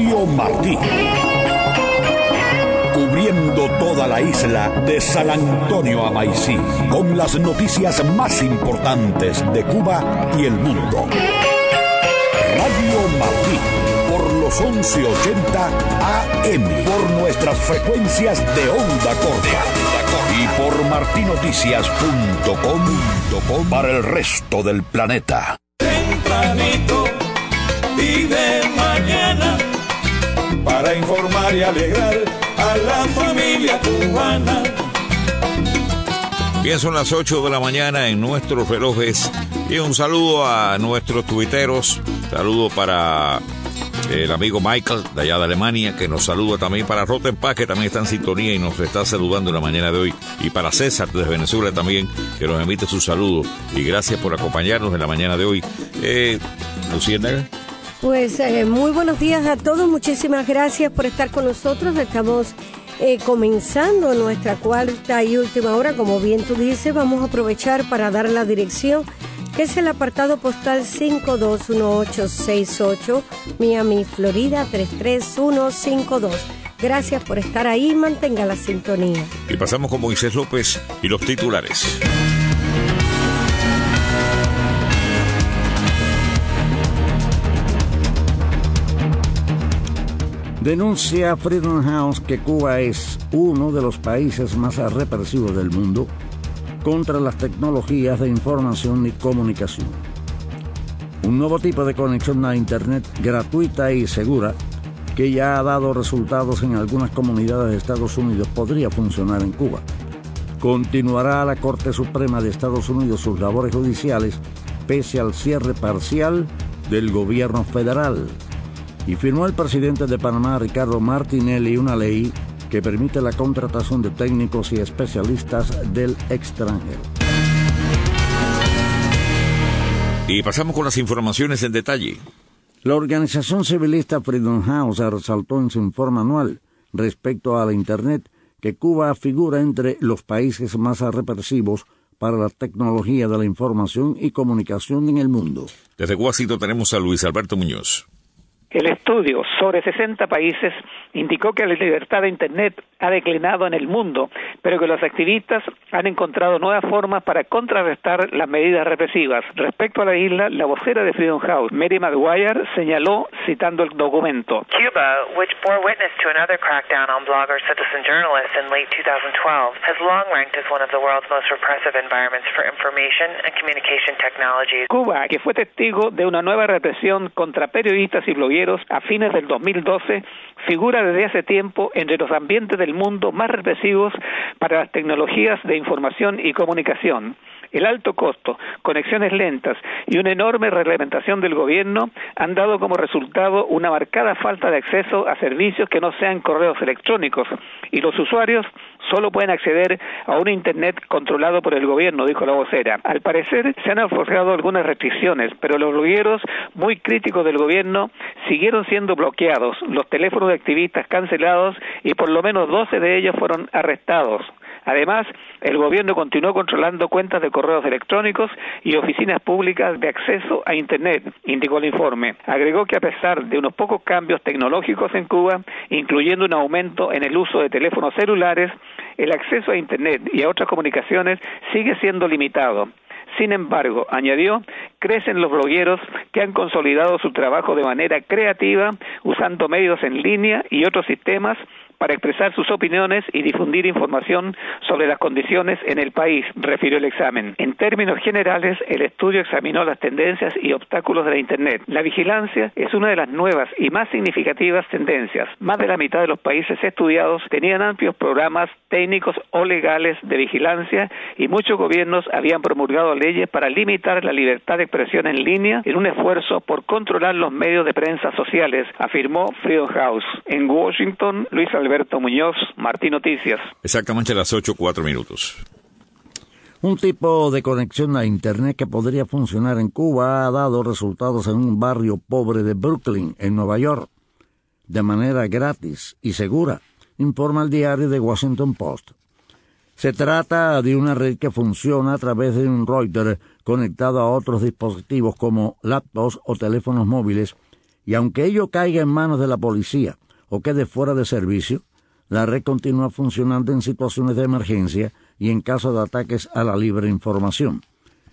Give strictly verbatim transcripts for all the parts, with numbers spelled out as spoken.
Radio Martí. Cubriendo toda la isla de San Antonio a Maicí, con las noticias más importantes de Cuba y el mundo. Radio Martí, por los once ochenta A M, por nuestras frecuencias de onda corta y por martinoticias punto com para el resto del planeta. Tempranito y de mañana, para informar y alegrar a la familia cubana. Bien, son las ocho de la mañana en nuestros relojes. Y un saludo a nuestros tuiteros. Saludo para el amigo Michael, de allá de Alemania, que nos saluda también. Para Rotenpaz, que también está en sintonía y nos está saludando en la mañana de hoy. Y para César, desde Venezuela también, que nos emite su saludo. Y gracias por acompañarnos en la mañana de hoy. Eh, Luciérnaga. Pues eh, muy buenos días a todos, muchísimas gracias por estar con nosotros. Estamos eh, comenzando nuestra cuarta y última hora, como bien tú dices. Vamos a aprovechar para dar la dirección, que es el apartado postal cinco dos uno ocho seis ocho, Miami, Florida tres tres uno cinco dos. Gracias por estar ahí, mantenga la sintonía. Y pasamos con Moisés López y los titulares. Denuncia Freedom House que Cuba es uno de los países más represivos del mundo contra las tecnologías de información y comunicación. Un nuevo tipo de conexión a Internet gratuita y segura, que ya ha dado resultados en algunas comunidades de Estados Unidos, podría funcionar en Cuba. Continuará la Corte Suprema de Estados Unidos sus labores judiciales pese al cierre parcial del gobierno federal. Y firmó el presidente de Panamá, Ricardo Martinelli, una ley que permite la contratación de técnicos y especialistas del extranjero. Y pasamos con las informaciones en detalle. La organización civilista Freedom House resaltó en su informe anual respecto a la Internet que Cuba figura entre los países más represivos para la tecnología de la información y comunicación en el mundo. Desde Washington tenemos a Luis Alberto Muñoz. El estudio sobre sesenta países indicó que la libertad de Internet ha declinado en el mundo, pero que los activistas han encontrado nuevas formas para contrarrestar las medidas represivas. Respecto a la isla, la vocera de Freedom House, Mary Maguire, señaló, citando el documento: Cuba, which bore witness to another crackdown on bloggers, citizen journalists in late twenty twelve, has long ranked as one of the world's most repressive environments for information and communication technologies. Cuba, que fue testigo de una nueva represión contra periodistas y blogueros a fines del dos mil doce, figura desde hace tiempo entre los ambientes del mundo más represivos para las tecnologías de información y comunicación. El alto costo, conexiones lentas y una enorme reglamentación del gobierno han dado como resultado una marcada falta de acceso a servicios que no sean correos electrónicos, y los usuarios solo pueden acceder a un Internet controlado por el gobierno, dijo la vocera. Al parecer se han aflojado algunas restricciones, pero los blogueros muy críticos del gobierno siguieron siendo bloqueados, los teléfonos de activistas cancelados y por lo menos doce de ellos fueron arrestados. Además, el gobierno continuó controlando cuentas de correos electrónicos y oficinas públicas de acceso a Internet, indicó el informe. Agregó que a pesar de unos pocos cambios tecnológicos en Cuba, incluyendo un aumento en el uso de teléfonos celulares, el acceso a Internet y a otras comunicaciones sigue siendo limitado. Sin embargo, añadió, crecen los blogueros que han consolidado su trabajo de manera creativa, usando medios en línea y otros sistemas para expresar sus opiniones y difundir información sobre las condiciones en el país, refirió el examen. En términos generales, el estudio examinó las tendencias y obstáculos de la Internet. La vigilancia es una de las nuevas y más significativas tendencias. Más de la mitad de los países estudiados tenían amplios programas técnicos o legales de vigilancia y muchos gobiernos habían promulgado leyes para limitar la libertad de expresión en línea en un esfuerzo por controlar los medios de prensa sociales, afirmó Freedom House. En Washington, Luis Alberto Alberto Muñoz, Martín Noticias. Exactamente a las ocho, cuatro minutos. Un tipo de conexión a Internet que podría funcionar en Cuba ha dado resultados en un barrio pobre de Brooklyn, en Nueva York, de manera gratis y segura, informa el diario The Washington Post. Se trata de una red que funciona a través de un router conectado a otros dispositivos como laptops o teléfonos móviles y aunque ello caiga en manos de la policía o quede fuera de servicio, la red continúa funcionando en situaciones de emergencia y en caso de ataques a la libre información.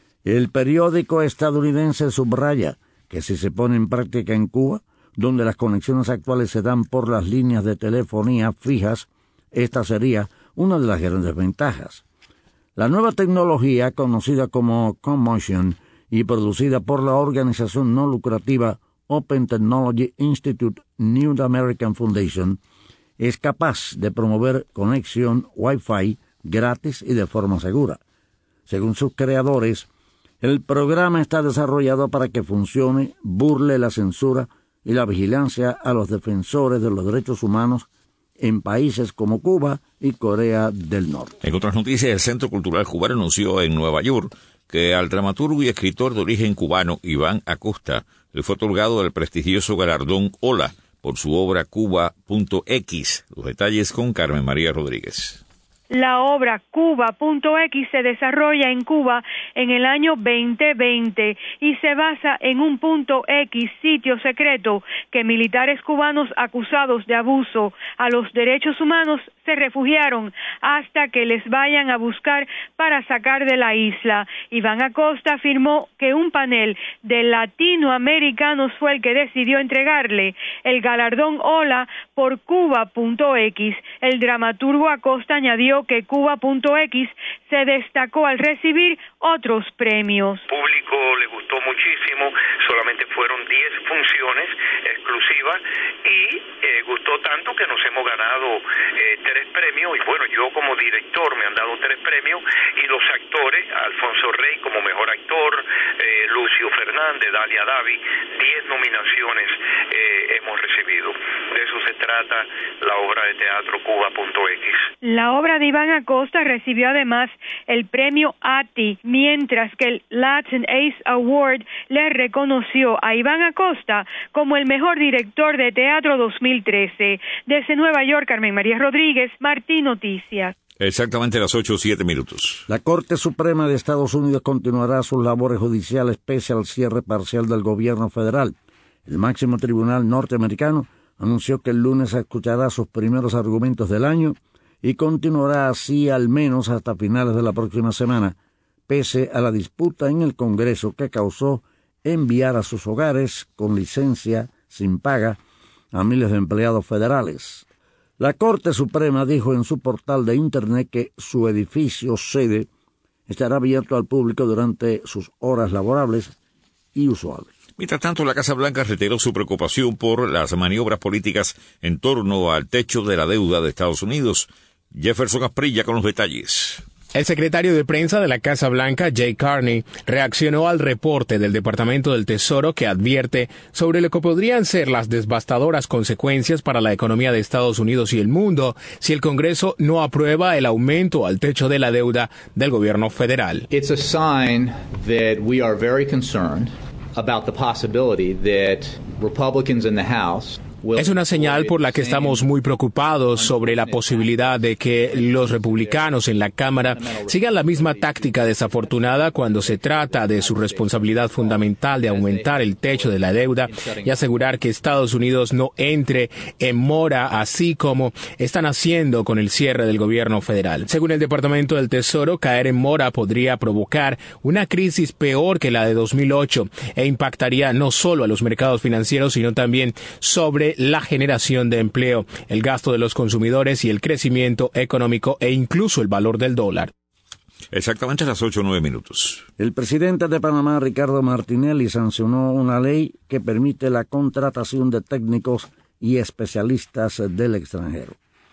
El periódico estadounidense subraya que si se pone en práctica en Cuba, donde las conexiones actuales se dan por las líneas de telefonía fijas, esta sería una de las grandes ventajas. La nueva tecnología, conocida como Commotion y producida por la organización no lucrativa Open Technology Institute New American Foundation, es capaz de promover conexión Wi-Fi gratis y de forma segura. Según sus creadores, el programa está desarrollado para que funcione, burle la censura y la vigilancia a los defensores de los derechos humanos en países como Cuba y Corea del Norte. En otras noticias, el Centro Cultural Cubano anunció en Nueva York que al dramaturgo y escritor de origen cubano Iván Acosta le fue otorgado el prestigioso galardón Hola por su obra Cuba punto equis. Los detalles con Carmen María Rodríguez. La obra Cuba punto equis se desarrolla en Cuba en el año veinte veinte y se basa en un punto X, sitio secreto, que militares cubanos acusados de abuso a los derechos humanos se refugiaron hasta que les vayan a buscar para sacar de la isla. Iván Acosta afirmó que un panel de latinoamericanos fue el que decidió entregarle el galardón Hola por Cuba punto equis. El dramaturgo Acosta añadió que Cuba punto equis se destacó al recibir otros premios. Al público le gustó muchísimo, solamente fueron diez funciones exclusivas y eh, gustó tanto que nos hemos ganado eh, tres premios y bueno, yo como director me han dado tres premios y los actores, Alfonso Rey como mejor actor, eh, Lucio Fernández, Dalia Davi, diez nominaciones eh, hemos recibido. De eso se trata la obra de teatro Cuba punto equis. La obra de Iván Acosta recibió además el premio A T I, mientras que el Latin Ace Award le reconoció a Iván Acosta como el mejor director de teatro dos mil trece. Desde Nueva York, Carmen María Rodríguez, Martín Noticias. Exactamente las ocho o siete minutos. La Corte Suprema de Estados Unidos continuará sus labores judiciales pese al cierre parcial del gobierno federal. El máximo tribunal norteamericano anunció que el lunes escuchará sus primeros argumentos del año y continuará así al menos hasta finales de la próxima semana, pese a la disputa en el Congreso que causó enviar a sus hogares con licencia sin paga a miles de empleados federales. La Corte Suprema dijo en su portal de Internet que su edificio sede estará abierto al público durante sus horas laborables y usuales. Mientras tanto, la Casa Blanca reiteró su preocupación por las maniobras políticas en torno al techo de la deuda de Estados Unidos. Jefferson Asprilla con los detalles. El secretario de prensa de la Casa Blanca, Jay Carney, reaccionó al reporte del Departamento del Tesoro que advierte sobre lo que podrían ser las devastadoras consecuencias para la economía de Estados Unidos y el mundo si el Congreso no aprueba el aumento al techo de la deuda del gobierno federal. It's a sign that we are very concerned about the possibility that Republicans in the House Es una señal por la que estamos muy preocupados sobre la posibilidad de que los republicanos en la Cámara sigan la misma táctica desafortunada cuando se trata de su responsabilidad fundamental de aumentar el techo de la deuda y asegurar que Estados Unidos no entre en mora, así como están haciendo con el cierre del gobierno federal. Según el Departamento del Tesoro, caer en mora podría provocar una crisis peor que la de dos mil ocho e impactaría no solo a los mercados financieros, sino también sobre la generación de empleo, el gasto de los consumidores y el crecimiento económico e incluso el valor del dólar. Exactamente a las ocho o nueve minutos. El presidente de Panamá, Ricardo Martinelli, sancionó una ley que permite la contratación de técnicos y especialistas del extranjero.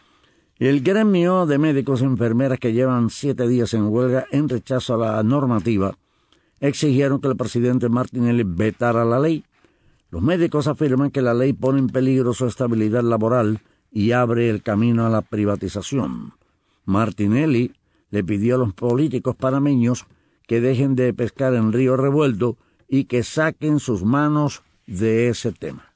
El gremio de médicos y enfermeras que llevan siete días en huelga en rechazo a la normativa exigieron que el presidente Martinelli vetara la ley. Los médicos afirman que la ley pone en peligro su estabilidad laboral y abre el camino a la privatización. Martinelli le pidió a los políticos panameños que dejen de pescar en río revuelto y que saquen sus manos de ese tema.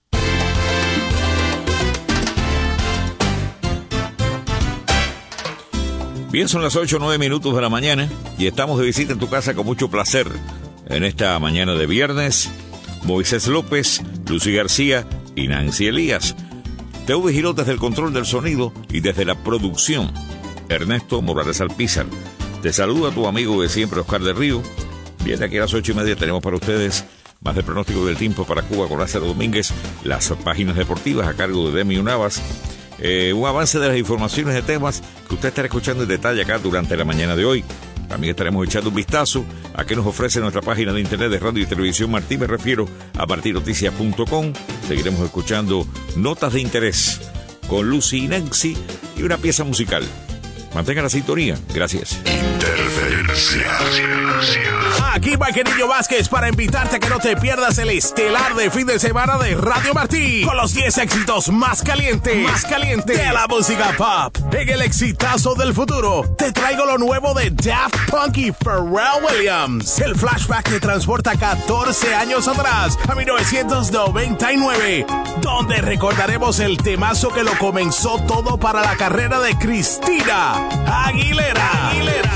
Bien, son las ocho o nueve minutos de la mañana y estamos de visita en tu casa con mucho placer en esta mañana de viernes. Moisés López, Lucy García y Nancy Elías. Teo vigiló desde el control del sonido y desde la producción, Ernesto Morales Alpizar. Te saluda tu amigo de siempre, Oscar del Río. Bien, aquí a las ocho y media tenemos para ustedes más del pronóstico del tiempo para Cuba con Lázaro Domínguez, las páginas deportivas a cargo de Demi Navas, eh, un avance de las informaciones de temas que usted estará escuchando en detalle acá durante la mañana de hoy. También estaremos echando un vistazo a qué nos ofrece nuestra página de internet de radio y televisión Martí, me refiero a marti noticias punto com. Seguiremos escuchando notas de interés con Lucy y Nancy y una pieza musical. Mantenga la sintonía. Gracias. Interferencia. Aquí va Querido Vázquez para invitarte a que no te pierdas el estelar de fin de semana de Radio Martí con los diez éxitos más calientes, más calientes de la música pop. En el exitazo del futuro te traigo lo nuevo de Daft Punk y Pharrell Williams. El flashback te transporta catorce años atrás a mil novecientos noventa y nueve, donde recordaremos el temazo que lo comenzó todo para la carrera de Cristina Aguilera. Aguilera.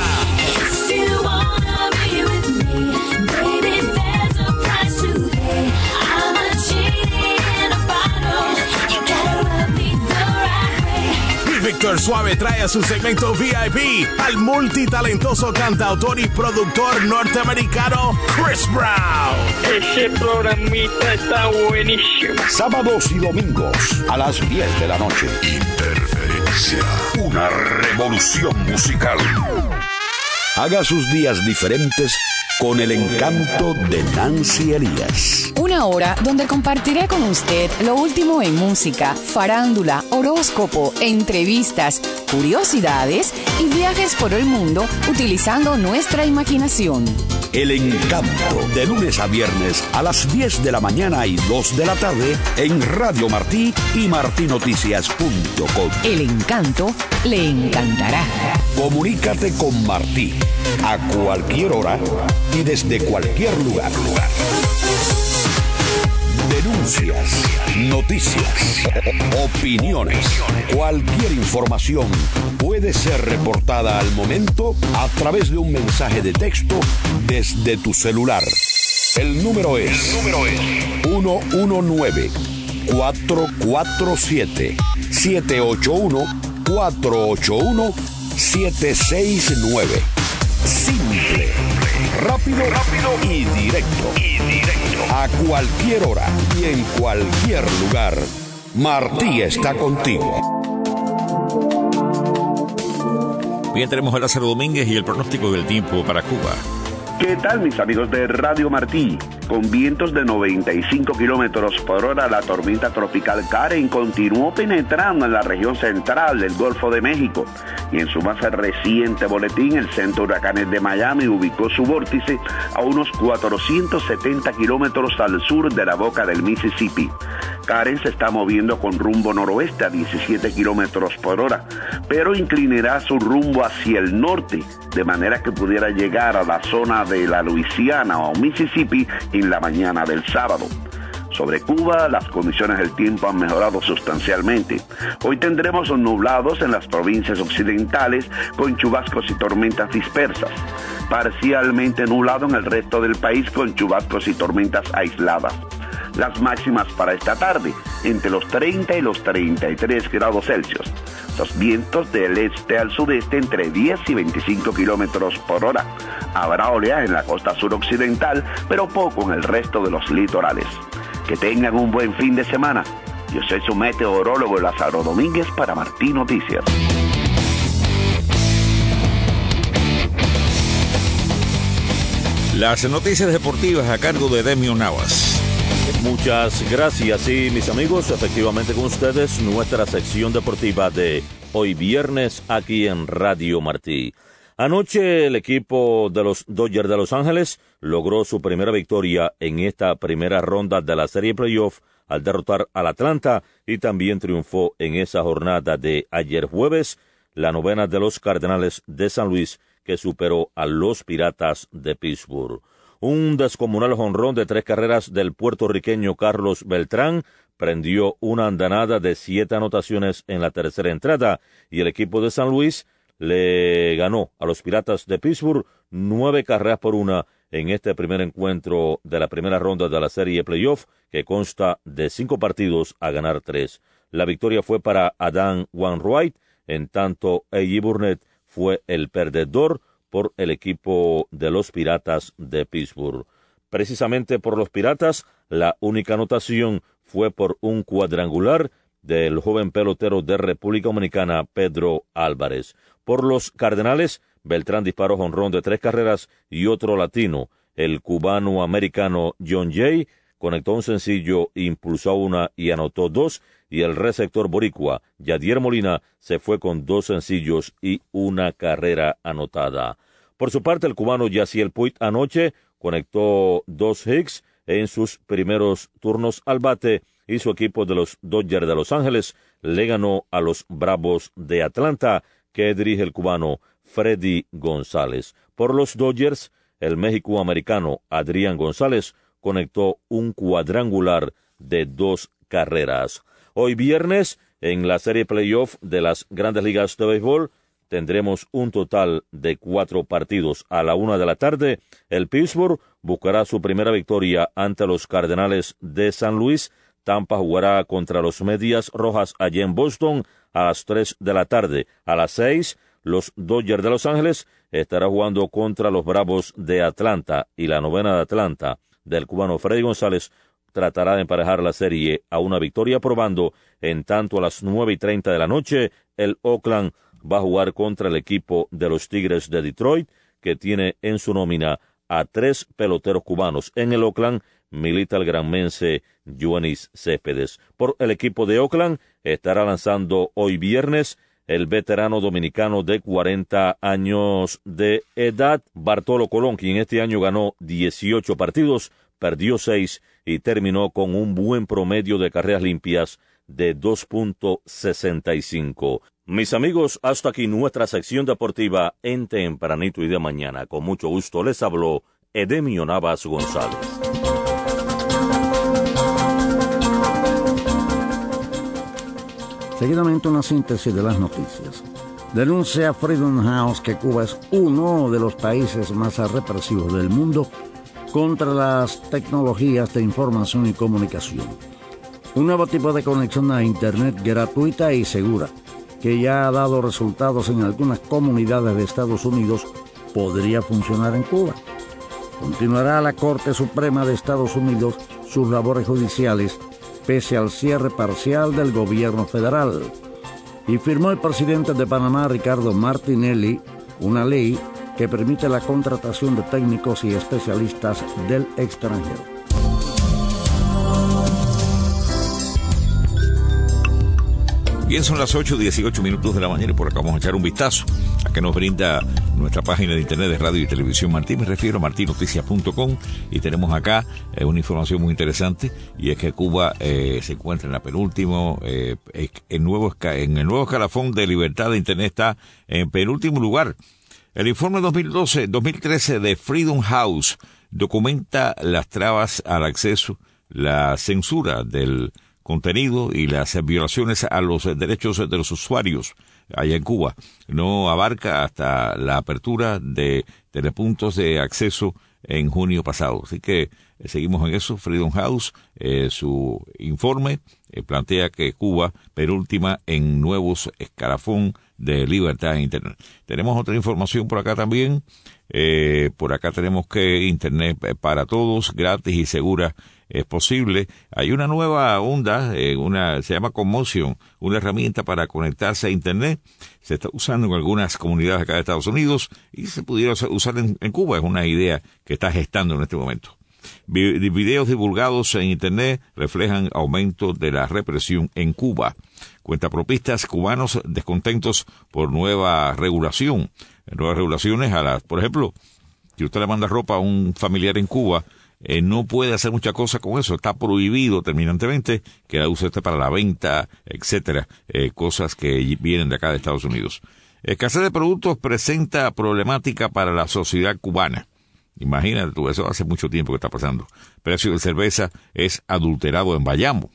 Víctor Suave trae a su segmento V I P al multitalentoso cantautor y productor norteamericano Chris Brown. Ese programita está buenísimo. Sábados y domingos a las diez de la noche. Interferencia. Una revolución musical. Haga sus días diferentes con el encanto de Nancy Elías. Una hora donde compartiré con usted lo último en música, farándula, horóscopo, entrevistas, curiosidades y viajes por el mundo utilizando nuestra imaginación. El encanto, de lunes a viernes a las diez de la mañana y dos de la tarde en Radio Martí y marti noticias punto com. El encanto le encantará. Comunícate con Martí a cualquier hora y desde cualquier lugar. Denuncias, noticias, opiniones, cualquier información puede ser reportada al momento a través de un mensaje de texto desde tu celular. El número es uno uno nueve, cuatro cuatro siete, siete ocho uno, cuatro ocho uno, siete seis nueve. Simple, rápido, rápido y directo. Y directo. A cualquier hora y en cualquier lugar. Martí está contigo. Bien, tenemos a Lázaro Domínguez y el pronóstico del tiempo para Cuba. ¿Qué tal, mis amigos de Radio Martí? Con vientos de noventa y cinco kilómetros por hora, la tormenta tropical Karen continuó penetrando en la región central del Golfo de México y en su más reciente boletín, el Centro de Huracanes de Miami ubicó su vórtice a unos cuatrocientos setenta kilómetros al sur de la boca del Mississippi. Karen se está moviendo con rumbo noroeste a diecisiete kilómetros por hora, pero inclinará su rumbo hacia el norte, de manera que pudiera llegar a la zona de la Luisiana o Mississippi en la mañana del sábado. Sobre Cuba, las condiciones del tiempo han mejorado sustancialmente. Hoy tendremos nublados en las provincias occidentales con chubascos y tormentas dispersas. Parcialmente nublado en el resto del país con chubascos y tormentas aisladas. Las máximas para esta tarde, entre los treinta y los treinta y tres grados Celsius. Los vientos del este al sudeste entre diez y veinticinco kilómetros por hora. Habrá oleaje en la costa suroccidental, pero poco en el resto de los litorales. Que tengan un buen fin de semana. Yo soy su meteorólogo Lázaro Domínguez para Martí Noticias. Las noticias deportivas a cargo de Demio Navas. Muchas gracias y mis amigos, efectivamente con ustedes nuestra sección deportiva de hoy viernes aquí en Radio Martí. Anoche el equipo de los Dodgers de Los Ángeles logró su primera victoria en esta primera ronda de la serie playoff al derrotar al Atlanta y también triunfó en esa jornada de ayer jueves, la novena de los Cardenales de San Luis que superó a los Piratas de Pittsburgh. Un descomunal jonrón de tres carreras del puertorriqueño Carlos Beltrán prendió una andanada de siete anotaciones en la tercera entrada y el equipo de San Luis le ganó a los Piratas de Pittsburgh nueve carreras por una en este primer encuentro de la primera ronda de la serie playoff, que consta de cinco partidos a ganar tres. La victoria fue para Adam Wainwright, en tanto A J Burnett fue el perdedor por el equipo de los Piratas de Pittsburgh. Precisamente por los Piratas, la única anotación fue por un cuadrangular del joven pelotero de República Dominicana, Pedro Álvarez. Por los Cardenales, Beltrán disparó jonrón de tres carreras y otro latino, el cubano-americano John Jay, conectó un sencillo, impulsó una y anotó dos, y el receptor boricua, Yadier Molina, se fue con dos sencillos y una carrera anotada. Por su parte, el cubano Yasiel Puig anoche conectó dos hits en sus primeros turnos al bate, y su equipo de los Dodgers de Los Ángeles le ganó a los Bravos de Atlanta, que dirige el cubano Freddy González. Por los Dodgers, el méxico-americano Adrián González conectó un cuadrangular de dos carreras. Hoy viernes, en la serie playoff de las Grandes Ligas de Béisbol, tendremos un total de cuatro partidos. A la una de la tarde, el Pittsburgh buscará su primera victoria ante los Cardenales de San Luis. Tampa jugará contra los Medias Rojas allí en Boston a las tres de la tarde. A las seis, los Dodgers de Los Ángeles estará jugando contra los Bravos de Atlanta, y la novena de Atlanta del cubano Freddy González tratará de emparejar la serie a una victoria, probando. En tanto, a las nueve y treinta de la noche, el Oakland va a jugar contra el equipo de los Tigres de Detroit, que tiene en su nómina a tres peloteros cubanos. En el Oakland milita el granmense Yoenis Céspedes. Por el equipo de Oakland estará lanzando hoy viernes el veterano dominicano de cuarenta años de edad, Bartolo Colón, quien este año ganó dieciocho partidos, perdió seis y terminó con un buen promedio de carreras limpias de dos punto sesenta y cinco. Mis amigos, hasta aquí nuestra sección deportiva en Tempranito y de Mañana. Con mucho gusto les habló Edemio Navas González. Seguidamente, una síntesis de las noticias. Denuncia Freedom House que Cuba es uno de los países más represivos del mundo contra las tecnologías de información y comunicación. Un nuevo tipo de conexión a Internet gratuita y segura, que ya ha dado resultados en algunas comunidades de Estados Unidos, podría funcionar en Cuba. Continuará la Corte Suprema de Estados Unidos sus labores judiciales pese al cierre parcial del gobierno federal. Y firmó el presidente de Panamá, Ricardo Martinelli, una ley que permite la contratación de técnicos y especialistas del extranjero. Bien, son las ocho dieciocho minutos de la mañana y por acá vamos a echar un vistazo a que nos brinda nuestra página de internet de Radio y Televisión Martí. Me refiero a marti noticias punto com, y tenemos acá eh, una información muy interesante, y es que Cuba eh, se encuentra en la penúltimo, eh, en, nuevo, en el nuevo escalafón de libertad de internet, está en penúltimo lugar. El informe dos mil doce dos mil trece de Freedom House documenta las trabas al acceso, la censura del contenido y las violaciones a los derechos de los usuarios allá en Cuba. No abarca hasta la apertura de telepuntos de acceso en junio pasado. Así que eh, seguimos en eso. Freedom House, eh, su informe eh, plantea que Cuba penúltima en nuevos escalafón de libertad en Internet. Tenemos otra información por acá también. Eh, por acá tenemos que Internet para todos, gratis y segura, es posible. Hay una nueva onda, eh, una se llama Commotion, una herramienta para conectarse a Internet. Se está usando en algunas comunidades acá de Estados Unidos y se pudiera usar en, en Cuba. Es una idea que está gestando en este momento. Vi- videos divulgados en Internet reflejan aumento de la represión en Cuba. Cuentapropistas cubanos descontentos por nueva regulación. Nuevas regulaciones a las, por ejemplo, si usted le manda ropa a un familiar en Cuba, eh, no puede hacer mucha cosa con eso. Está prohibido terminantemente que la use usted para la venta, etcétera. Eh, cosas que vienen de acá de Estados Unidos. Escasez de productos presenta problemática para la sociedad cubana. Imagínate tú, eso hace mucho tiempo que está pasando. Precio de cerveza es adulterado en Bayamo.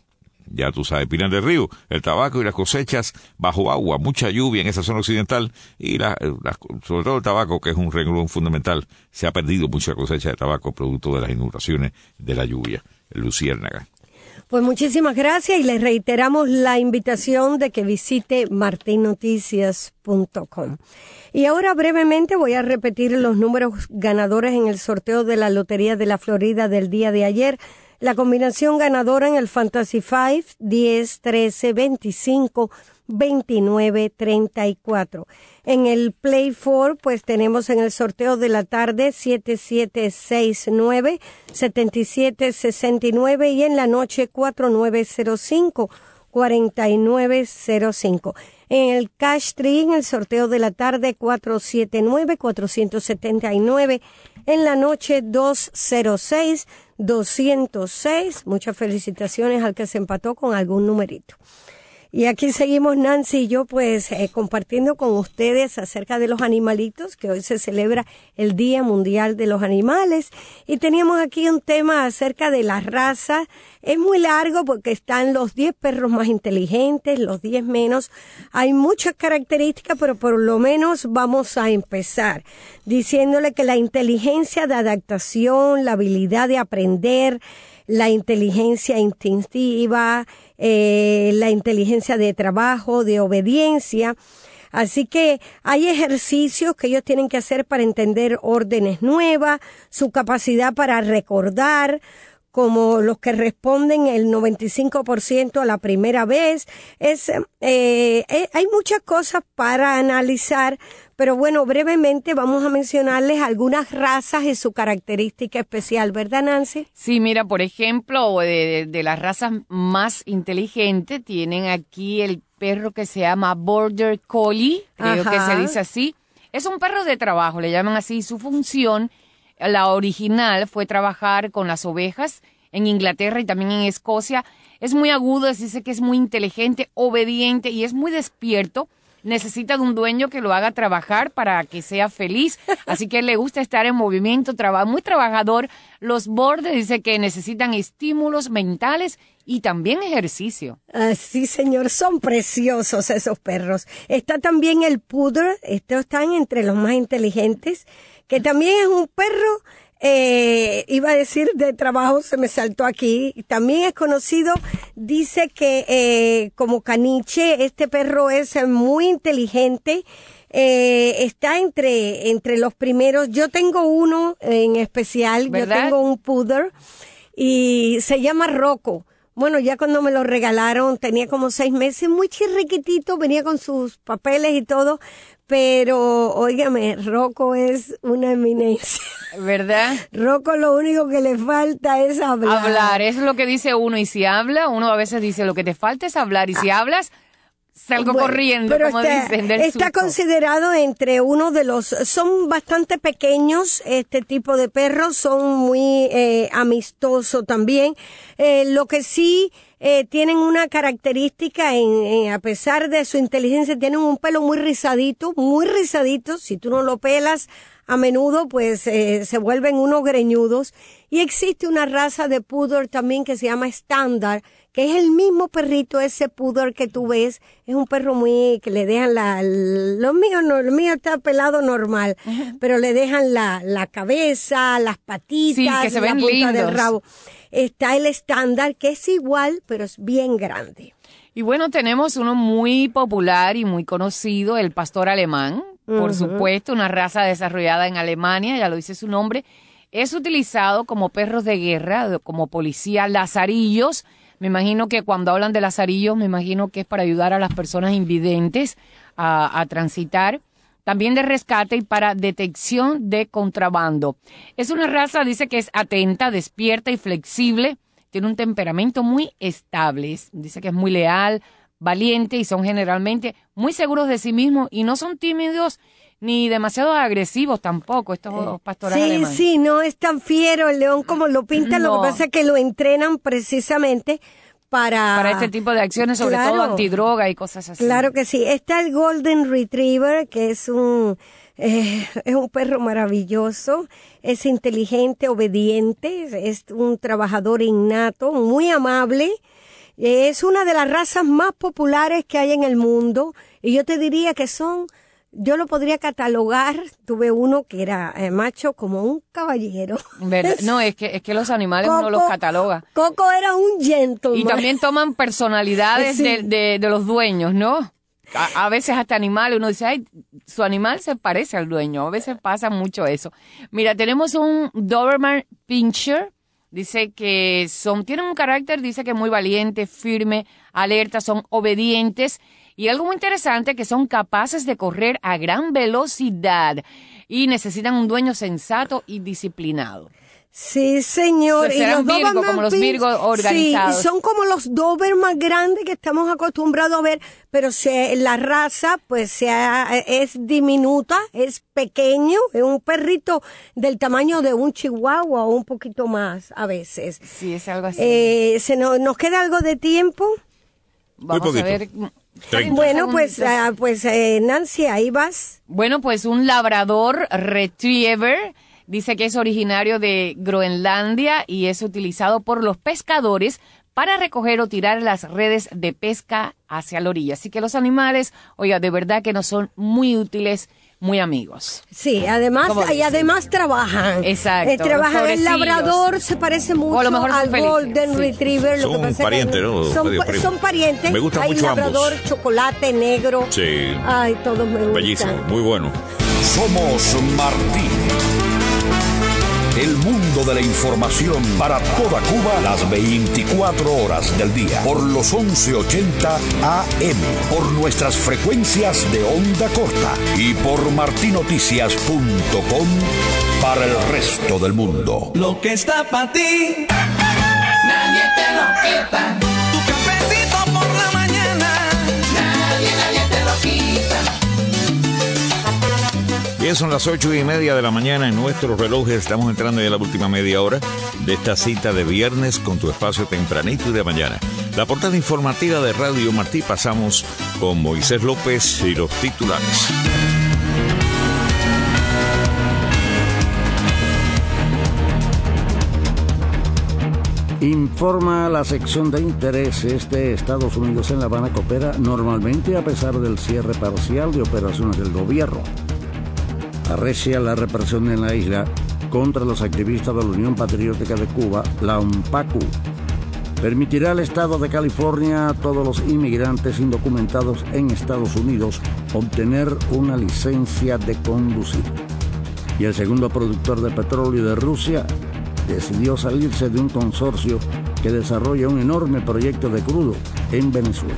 ya tú sabes, Pinar del Río, el tabaco y las cosechas bajo agua, mucha lluvia en esa zona occidental y la, la, sobre todo el tabaco, que es un renglón fundamental. Se ha perdido mucha cosecha de tabaco producto de las inundaciones de la lluvia. Luciérnaga. Pues muchísimas gracias y les reiteramos la invitación de que visite martin noticias punto com. Y ahora brevemente voy a repetir los números ganadores en el sorteo de la Lotería de la Florida del día de ayer. La combinación ganadora en el Fantasy cinco, diez, trece, veinticinco, veintinueve, treinta y cuatro. En el Play cuatro, pues tenemos en el sorteo de la tarde siete siete seis nueve, setenta y siete sesenta y nueve y en la noche cuarenta y nueve cero cinco, cuarenta y nueve cero cinco. En el Cash Tree, en el sorteo de la tarde cuatrocientos setenta y nueve, cuatrocientos setenta y nueve, en la noche doscientos seis, doscientos seis. Muchas felicitaciones al que se empató con algún numerito. Y aquí seguimos Nancy y yo pues eh, compartiendo con ustedes acerca de los animalitos, que hoy se celebra el Día Mundial de los Animales. Y teníamos aquí un tema acerca de las razas. Es muy largo porque están los diez perros más inteligentes, los diez menos. Hay muchas características, pero por lo menos vamos a empezar diciéndole que la inteligencia de adaptación, la habilidad de aprender, la inteligencia instintiva, eh, la inteligencia de trabajo, de obediencia. Así que hay ejercicios que ellos tienen que hacer para entender órdenes nuevas, su capacidad para recordar, como los que responden el noventa y cinco por ciento a la primera vez. Es, eh, eh, hay muchas cosas para analizar, pero bueno, brevemente vamos a mencionarles algunas razas y su característica especial, ¿verdad, Nancy? Sí, mira, por ejemplo, de, de, de las razas más inteligentes, tienen aquí el perro que se llama Border Collie, creo Ajá. que se dice así. Es un perro de trabajo, le llaman así. Su función, la original, fue trabajar con las ovejas en Inglaterra y también en Escocia. Es muy agudo, se dice que es muy inteligente, obediente y es muy despierto. Necesita de un dueño que lo haga trabajar para que sea feliz. Así que le gusta estar en movimiento, traba, muy trabajador. Los Border dice que necesitan estímulos mentales y también ejercicio. Ah, sí, señor, son preciosos esos perros. Está también el Poodle, estos están entre los más inteligentes, que también es un perro, eh, iba a decir de trabajo, se me saltó aquí. También es conocido, dice que eh, como caniche, este perro es muy inteligente. Eh, está entre entre los primeros. Yo tengo uno en especial, ¿verdad? Yo tengo un Poodle y se llama Rocco. Bueno, ya cuando me lo regalaron tenía como seis meses, muy chirriquitito, venía con sus papeles y todo, pero óigame, Rocco es una eminencia. ¿Verdad? Rocco lo único que le falta es hablar. Hablar, eso es lo que dice uno, y si habla, uno a veces dice lo que te falta es hablar, y si ah. hablas, salgo bueno, corriendo, pero como está, dicen, del está susto. Considerado entre uno de los, son bastante pequeños este tipo de perros, son muy eh, amistosos también. Eh, lo que sí eh, tienen una característica, en, en a pesar de su inteligencia, tienen un pelo muy rizadito, muy rizadito. Si tú no lo pelas a menudo, pues eh, se vuelven unos greñudos. Y existe una raza de Poodle también que se llama Standard, que es el mismo perrito, ese Poodle que tú ves. Es un perro muy, que le dejan la, lo mío no, lo mío está pelado normal, uh-huh. pero le dejan la, la cabeza, las patitas, sí, que se la ven punta lindos. del rabo. Está el Standard, que es igual, pero es bien grande. Y bueno, tenemos uno muy popular y muy conocido, el pastor alemán, por uh-huh. supuesto, una raza desarrollada en Alemania, ya lo dice su nombre. Es utilizado como perros de guerra, como policía, lazarillos. Me imagino que cuando hablan de lazarillos, me imagino que es para ayudar a las personas invidentes a, a transitar. También de rescate y para detección de contrabando. Es una raza, dice que es atenta, despierta y flexible. Tiene un temperamento muy estable. Dice que es muy leal, valiente y son generalmente muy seguros de sí mismos y no son tímidos ni demasiado agresivos tampoco, estos pastores sí, alemanes. Sí, sí, no es tan fiero el león como lo pintan, no. Lo que pasa es que lo entrenan precisamente para... Para este tipo de acciones, sobre claro, todo antidroga y cosas así. Claro que sí. Está el Golden Retriever, que es un, eh, es un perro maravilloso, es inteligente, obediente, es un trabajador innato, muy amable. Es una de las razas más populares que hay en el mundo y yo te diría que son, yo lo podría catalogar, tuve uno que era eh, macho como un caballero. ¿Verdad? No, es que es que los animales Coco, uno los cataloga. Coco era un gentleman. Y también toman personalidades Sí. de, de, de los dueños, ¿no? A, a veces hasta animales, uno dice, ay, su animal se parece al dueño. A veces pasa mucho eso. Mira, tenemos un Doberman Pinscher. Dice que son, tienen un carácter, dice que muy valiente, firme, alerta, son obedientes. Y algo muy interesante, que son capaces de correr a gran velocidad y necesitan un dueño sensato y disciplinado. Sí, señor. Pues serán los Virgo, Doberman como los Pins- Virgo organizados. Sí, son como los Doberman grandes que estamos acostumbrados a ver, pero se, la raza pues sea, es diminuta, es pequeño, es un perrito del tamaño de un chihuahua o un poquito más a veces. Sí, es algo así. Eh, ¿se nos, ¿Nos queda algo de tiempo? Vamos a ver. Bueno, pues, ah, pues eh, Nancy, ahí vas. Bueno, pues un labrador retriever. Dice que es originario de Groenlandia y es utilizado por los pescadores para recoger o tirar las redes de pesca hacia la orilla. Así que los animales, oiga, de verdad que nos son muy útiles, muy amigos. Sí, además, ¿Cómo y dice? además trabajan. Exacto, Eh, trabajan. los El pobrecillos. labrador se parece mucho O a lo mejor son al felices, golden sí. retriever. Lo Son que pasa es que parientes, ¿no? Son, Medio pa- primo. son parientes. Me gustan Hay mucho labrador, ambos. chocolate, negro. Sí. Ay, todos me gustan. Bellísimo, muy bueno. Somos Martí. El mundo de la información para toda Cuba las veinticuatro horas del día. Por los once ochenta A M. Por nuestras frecuencias de onda corta. Y por martinoticias punto com para el resto del mundo. Lo que está para ti, nadie te lo quita. Tu cafecito por la mañana, nadie, nadie te lo quita. Bien, son las ocho y media de la mañana en nuestros relojes. Estamos entrando ya a la última media hora de esta cita de viernes con tu espacio tempranito y de mañana. La portada informativa de Radio Martí. Pasamos con Moisés López y los titulares. Informa la sección de intereses de Estados Unidos en La Habana, que opera normalmente a pesar del cierre parcial de operaciones del gobierno. Arrecia la represión en la isla contra los activistas de la Unión Patriótica de Cuba, la UNPACU. Permitirá al Estado de California a todos los inmigrantes indocumentados en Estados Unidos obtener una licencia de conducir. Y el segundo productor de petróleo de Rusia decidió salirse de un consorcio que desarrolla un enorme proyecto de crudo en Venezuela.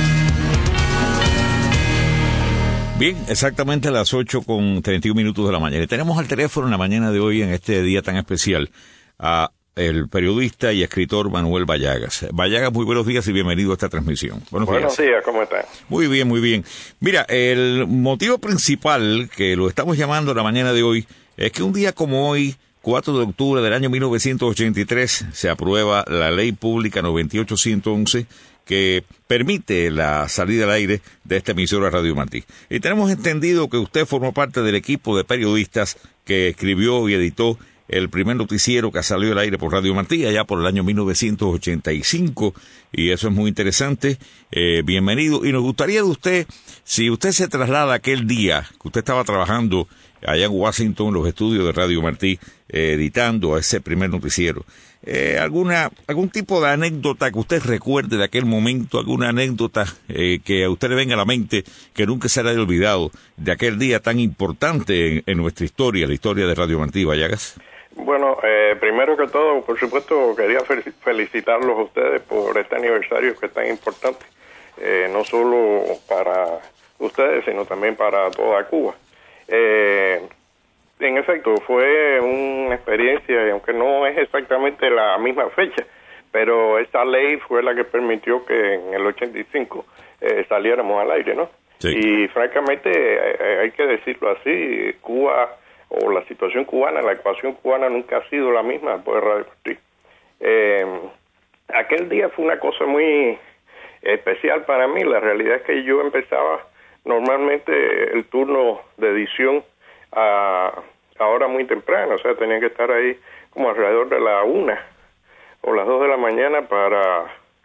Bien, exactamente a las ocho con treinta y un minutos de la mañana. Y tenemos al teléfono en la mañana de hoy, en este día tan especial, a el periodista y escritor Manuel Vallagas. Vallagas, muy buenos días y bienvenido a esta transmisión. Buenos, buenos días. días, ¿cómo están? Muy bien, muy bien. Mira, el motivo principal que lo estamos llamando la mañana de hoy es que un día como hoy, cuatro de octubre del año mil novecientos ochenta y tres, se aprueba la Ley Pública noventa y ocho ciento once, que permite la salida al aire de esta emisora Radio Martí. Y tenemos entendido que usted formó parte del equipo de periodistas que escribió y editó el primer noticiero que salió al aire por Radio Martí, allá por el año mil novecientos ochenta y cinco, y eso es muy interesante. Eh, bienvenido. Y nos gustaría de usted, si usted se traslada aquel día que usted estaba trabajando allá en Washington, en los estudios de Radio Martí, eh, editando ese primer noticiero, eh, alguna algún tipo de anécdota que usted recuerde de aquel momento, alguna anécdota eh, que a usted le venga a la mente, que nunca se haya olvidado de aquel día tan importante en, en nuestra historia, la historia de Radio Martí, Vallagas. Bueno, eh, primero que todo, por supuesto, quería fel- felicitarlos a ustedes por este aniversario que es tan importante, eh, no solo para ustedes, sino también para toda Cuba. Eh, en efecto, fue una experiencia, y aunque no es exactamente la misma fecha, pero esta ley fue la que permitió que en el ochenta y cinco eh, saliéramos al aire, ¿no? Sí. Y francamente, eh, hay que decirlo así, Cuba, o la situación cubana, la ecuación cubana nunca ha sido la misma después de Radio Martí. Eh, aquel día fue una cosa muy especial para mí. La realidad es que yo empezaba normalmente el turno de edición a, a hora muy temprana, o sea, tenía que estar ahí como alrededor de la una o las dos de la mañana para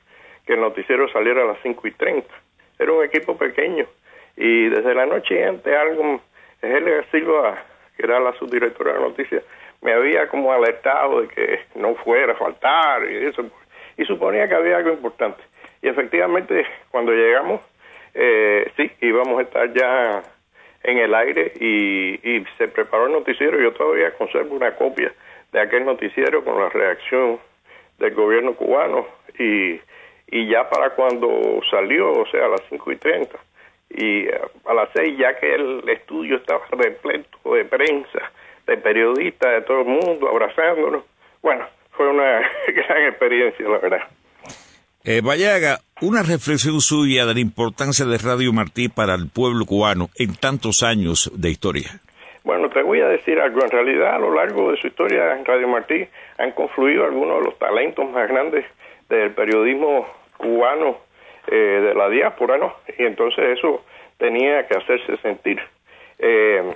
que el noticiero saliera a las cinco y treinta. Era un equipo pequeño y desde la noche antes algo, Helga Silva, que era la subdirectora de noticias, me había como alertado de que no fuera a faltar y eso, y suponía que había algo importante. Y efectivamente, cuando llegamos, eh, sí, íbamos a estar ya en el aire y, y se preparó el noticiero. Yo todavía conservo una copia de aquel noticiero con la reacción del gobierno cubano y, y ya para cuando salió, o sea, a las cinco y treinta y a las seis, ya que el estudio estaba repleto de prensa, de periodistas, de todo el mundo abrazándonos. Bueno, fue una gran experiencia, la verdad. Eh, Ballaga, una reflexión suya de la importancia de Radio Martí para el pueblo cubano en tantos años de historia. Bueno, te voy a decir algo. En realidad, a lo largo de su historia en Radio Martí han confluido algunos de los talentos más grandes del periodismo cubano, eh, de la diáspora, ¿no? Y entonces eso tenía que hacerse sentir. Eh,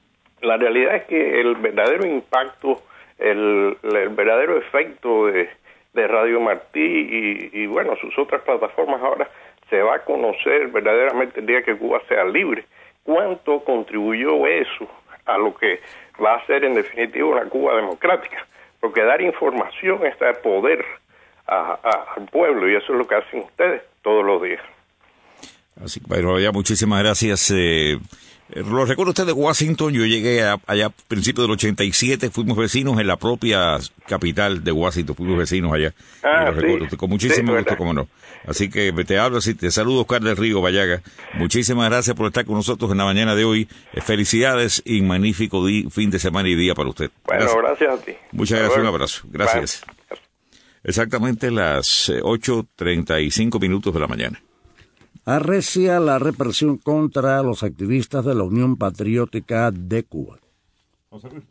la realidad es que el verdadero impacto, el, el verdadero efecto de de Radio Martí y, y bueno, sus otras plataformas ahora se va a conocer verdaderamente el día que Cuba sea libre. ¿Cuánto contribuyó eso a lo que va a ser en definitiva una Cuba democrática? Porque dar información es dar poder a, a, al pueblo y eso es lo que hacen ustedes todos los días. Así que, bueno, ya muchísimas gracias. Eh, lo recuerdo usted de Washington, yo llegué a, allá a principios del ochenta y siete, fuimos vecinos en la propia capital de Washington, fuimos vecinos allá. Ah, lo sí. recuerdo, con muchísimo sí, gusto, cómo no. Así que te hablo, así, te saludo, Oscar del Río Ballaga. Muchísimas gracias por estar con nosotros en la mañana de hoy. Eh, felicidades y magnífico día, fin de semana y día para usted. Bueno, gracias, gracias a ti. Muchas gracias, un abrazo. Gracias. Bye. Exactamente las ocho treinta y cinco minutos de la mañana. Arrecia la represión contra los activistas de la Unión Patriótica de Cuba. José Luis,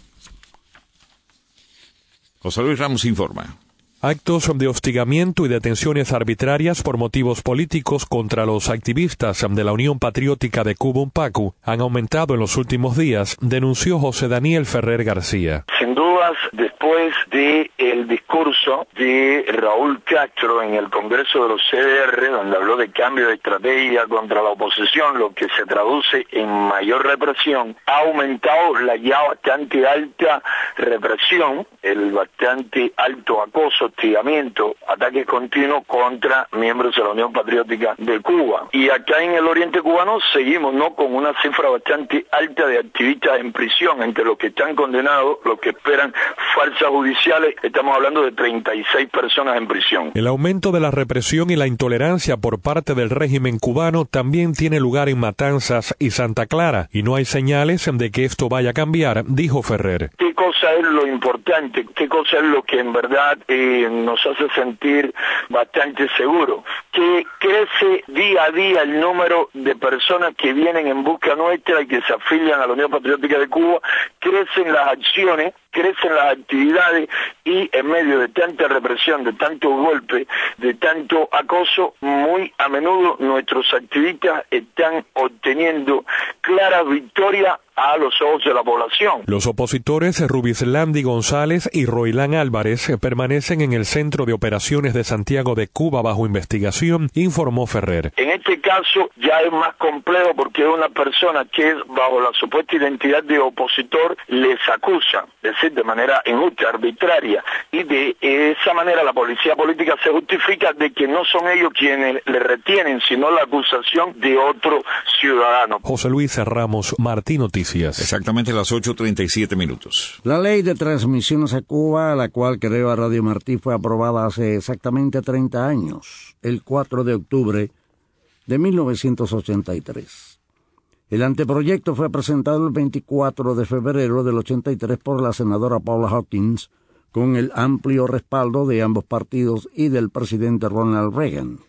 José Luis Ramos informa. Actos de hostigamiento y detenciones arbitrarias por motivos políticos contra los activistas de la Unión Patriótica de Cuba, UNPACU, han aumentado en los últimos días, denunció José Daniel Ferrer García. Sin dudas, después del discurso de Raúl Castro en el Congreso de los C D R, donde habló de cambio de estrategia contra la oposición, lo que se traduce en mayor represión, ha aumentado la ya bastante alta represión, el bastante alto acoso, hostigamiento, ataques continuos contra miembros de la Unión Patriótica de Cuba. Y acá en el oriente cubano seguimos, ¿no?, con una cifra bastante alta de activistas en prisión, entre los que están condenados, los que esperan falsas judiciales, estamos hablando de treinta y seis personas en prisión. El aumento de la represión y la intolerancia por parte del régimen cubano también tiene lugar en Matanzas y Santa Clara, y no hay señales de que esto vaya a cambiar, dijo Ferrer. ¿Qué cosa es lo importante? ¿Qué cosa es lo que en verdad eh, nos hace sentir bastante seguros? Que crece día a día el número de personas que vienen en busca nuestra y que se afilian a la Unión Patriótica de Cuba, crecen las acciones, crecen las actividades y en medio de tanta represión, de tanto golpe, de tanto acoso, muy a menudo nuestros activistas están obteniendo claras victorias a los ojos de la población. Los opositores Rubislandi González y Roilán Álvarez permanecen en el Centro de Operaciones de Santiago de Cuba bajo investigación, informó Ferrer. En este caso ya es más complejo porque es una persona que bajo la supuesta identidad de opositor les acusa, es decir, de manera injusta, arbitraria, y de esa manera la policía política se justifica de que no son ellos quienes le retienen, sino la acusación de otro ciudadano. José Luis Ramos, Martí Noticias. Exactamente las ocho treinta y siete minutos. La ley de transmisiones a Cuba, la cual creó a Radio Martí, fue aprobada hace exactamente treinta años, el cuatro de octubre de mil novecientos ochenta y tres. El anteproyecto fue presentado el veinticuatro de febrero del ochenta y tres por la senadora Paula Hawkins, con el amplio respaldo de ambos partidos y del presidente Ronald Reagan.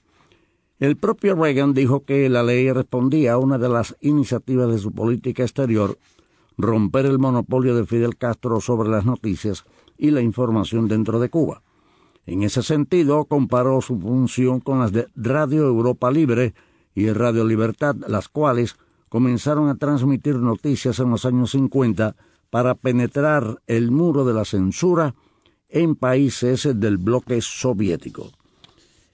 El propio Reagan dijo que la ley respondía a una de las iniciativas de su política exterior, romper el monopolio de Fidel Castro sobre las noticias y la información dentro de Cuba. En ese sentido, comparó su función con las de Radio Europa Libre y Radio Libertad, las cuales comenzaron a transmitir noticias en los años cincuenta para penetrar el muro de la censura en países del bloque soviético.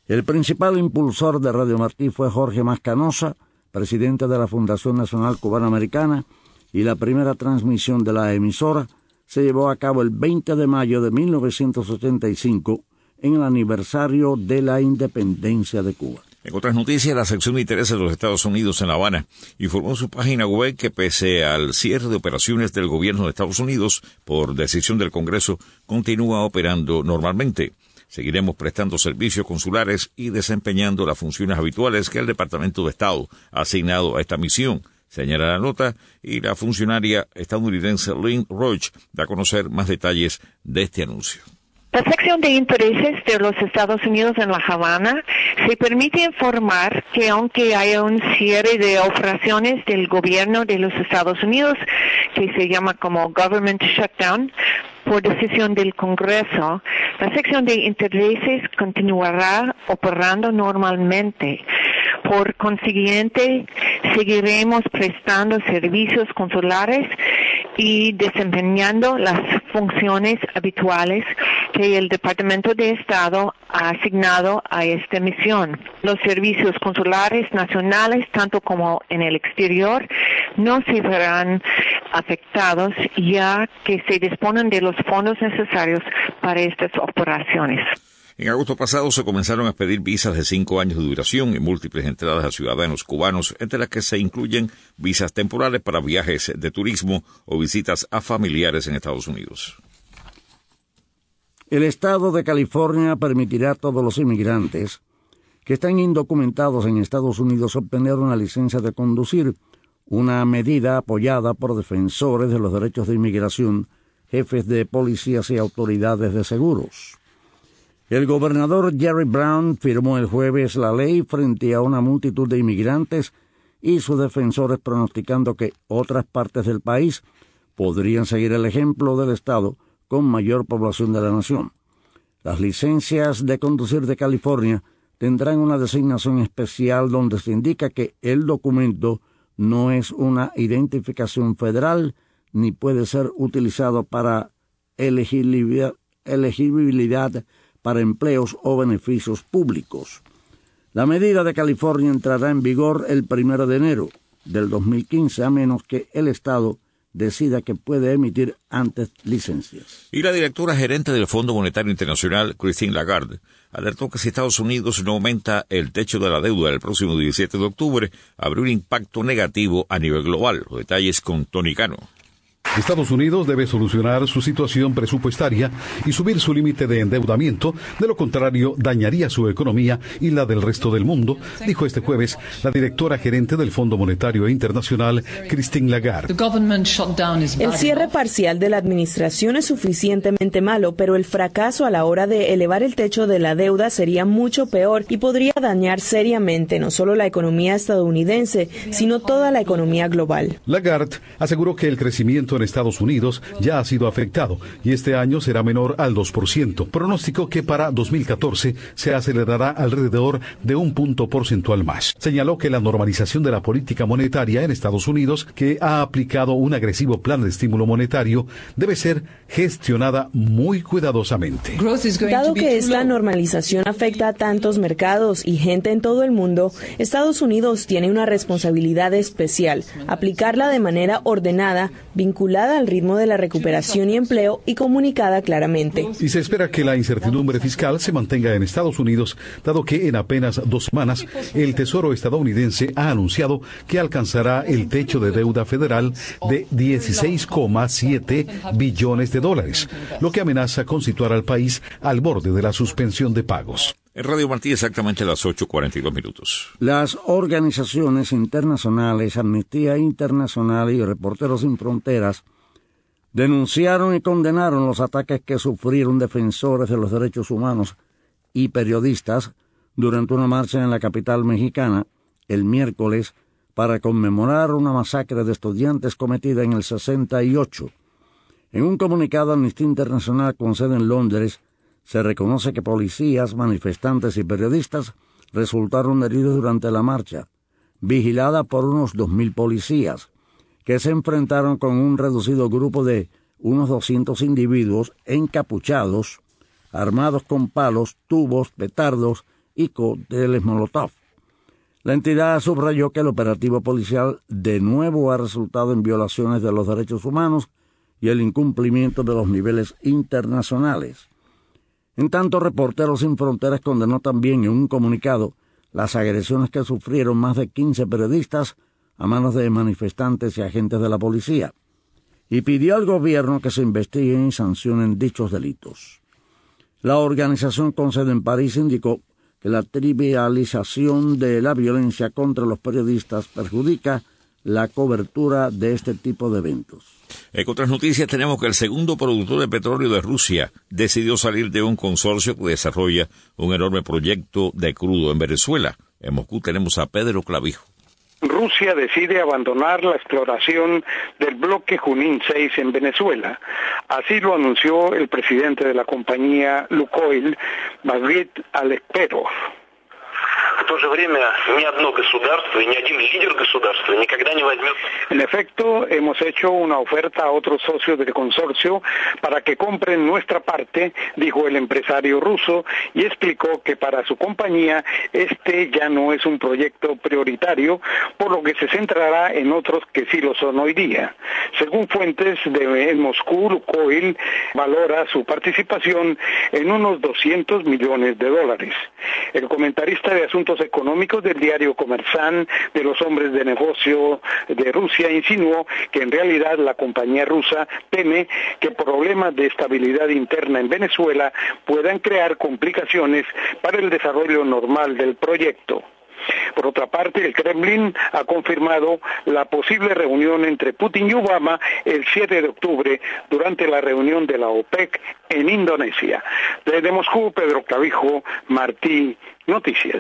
El principal impulsor de Radio Martí fue Jorge Mascanosa, presidente de la Fundación Nacional Cubana-Americana, y la primera transmisión de la emisora se llevó a cabo el veinte de mayo de mil novecientos ochenta y cinco, en el aniversario de la independencia de Cuba. En otras noticias, la sección de intereses de los Estados Unidos en La Habana informó en su página web que pese al cierre de operaciones del gobierno de Estados Unidos por decisión del Congreso, continúa operando normalmente. Seguiremos prestando servicios consulares y desempeñando las funciones habituales que el Departamento de Estado ha asignado a esta misión, señala la nota, y la funcionaria estadounidense Lynn Roach da a conocer más detalles de este anuncio. La sección de intereses de los Estados Unidos en La Habana se permite informar que aunque haya un cierre de operaciones del gobierno de los Estados Unidos, que se llama como Government Shutdown, por decisión del Congreso, la sección de intereses continuará operando normalmente. Por consiguiente, seguiremos prestando servicios consulares y desempeñando las funciones habituales que el Departamento de Estado ha asignado a esta misión. Los servicios consulares nacionales, tanto como en el exterior, no se verán afectados ya que se disponen de los fondos necesarios para estas operaciones. En agosto pasado se comenzaron a pedir visas de cinco años de duración y múltiples entradas a ciudadanos cubanos, entre las que se incluyen visas temporales para viajes de turismo o visitas a familiares en Estados Unidos. El estado de California permitirá a todos los inmigrantes que están indocumentados en Estados Unidos obtener una licencia de conducir, una medida apoyada por defensores de los derechos de inmigración, jefes de policías y autoridades de seguros. El gobernador Jerry Brown firmó el jueves la ley frente a una multitud de inmigrantes y sus defensores pronosticando que otras partes del país podrían seguir el ejemplo del estado con mayor población de la nación. Las licencias de conducir de California tendrán una designación especial donde se indica que el documento no es una identificación federal ni puede ser utilizado para elegibilidad, elegibilidad para empleos o beneficios públicos. La medida de California entrará en vigor el primero de enero del dos mil quince, a menos que el Estado decida que puede emitir antes licencias. Y la directora gerente del Fondo Monetario Internacional, Christine Lagarde, alertó que si Estados Unidos no aumenta el techo de la deuda el próximo diecisiete de octubre, habrá un impacto negativo a nivel global. Los detalles con Tony Cano. Estados Unidos debe solucionar su situación presupuestaria y subir su límite de endeudamiento, de lo contrario dañaría su economía y la del resto del mundo, dijo este jueves la directora gerente del Fondo Monetario Internacional, Christine Lagarde. El cierre parcial de la administración es suficientemente malo, pero el fracaso a la hora de elevar el techo de la deuda sería mucho peor y podría dañar seriamente no solo la economía estadounidense, sino toda la economía global. Lagarde aseguró que el crecimiento en Estados Unidos ya ha sido afectado y este año será menor al dos por ciento. Pronosticó que para dos mil catorce se acelerará alrededor de un punto porcentual más. Señaló que la normalización de la política monetaria en Estados Unidos, que ha aplicado un agresivo plan de estímulo monetario, debe ser gestionada muy cuidadosamente. Dado que esta normalización afecta a tantos mercados y gente en todo el mundo, Estados Unidos tiene una responsabilidad especial, aplicarla de manera ordenada, vinculada al ritmo de la recuperación y empleo y comunicada claramente. Y se espera que la incertidumbre fiscal se mantenga en Estados Unidos, dado que en apenas dos semanas el Tesoro estadounidense ha anunciado que alcanzará el techo de deuda federal de dieciséis coma siete billones de dólares, lo que amenaza con situar al país al borde de la suspensión de pagos. En Radio Martí exactamente a las ocho cuarenta y dos minutos. Las organizaciones internacionales, Amnistía Internacional y Reporteros Sin Fronteras denunciaron y condenaron los ataques que sufrieron defensores de los derechos humanos y periodistas durante una marcha en la capital mexicana el miércoles para conmemorar una masacre de estudiantes cometida en el sesenta y ocho. En un comunicado, Amnistía Internacional con sede en Londres se reconoce que policías, manifestantes y periodistas resultaron heridos durante la marcha, vigilada por unos dos mil policías, que se enfrentaron con un reducido grupo de unos doscientos individuos encapuchados, armados con palos, tubos, petardos y cócteles Molotov. La entidad subrayó que el operativo policial de nuevo ha resultado en violaciones de los derechos humanos y el incumplimiento de los niveles internacionales. En tanto, Reporteros Sin Fronteras condenó también en un comunicado las agresiones que sufrieron más de quince periodistas a manos de manifestantes y agentes de la policía, y pidió al gobierno que se investiguen y sancionen dichos delitos. La organización con sede en París indicó que la trivialización de la violencia contra los periodistas perjudica la cobertura de este tipo de eventos. En otras noticias tenemos que el segundo productor de petróleo de Rusia decidió salir de un consorcio que desarrolla un enorme proyecto de crudo en Venezuela. En Moscú tenemos a Pedro Clavijo. Rusia decide abandonar la exploración del bloque Junín seis en Venezuela. Así lo anunció el presidente de la compañía Lukoil, Bagrit Alekperov. En efecto, hemos hecho una oferta a otros socios del consorcio para que compren nuestra parte, dijo el empresario ruso, y explicó que para su compañía este ya no es un proyecto prioritario, por lo que se centrará en otros que sí lo son hoy día. Según fuentes de en Moscú, Lukoil valora su participación en unos doscientos millones de dólares. El comentarista de asuntos económicos del diario Kommersant de los hombres de negocio de Rusia insinuó que en realidad la compañía rusa teme que problemas de estabilidad interna en Venezuela puedan crear complicaciones para el desarrollo normal del proyecto. Por otra parte, el Kremlin ha confirmado la posible reunión entre Putin y Obama el siete de octubre durante la reunión de la OPEC en Indonesia. Desde Moscú, Pedro Clavijo, Martí, Noticias.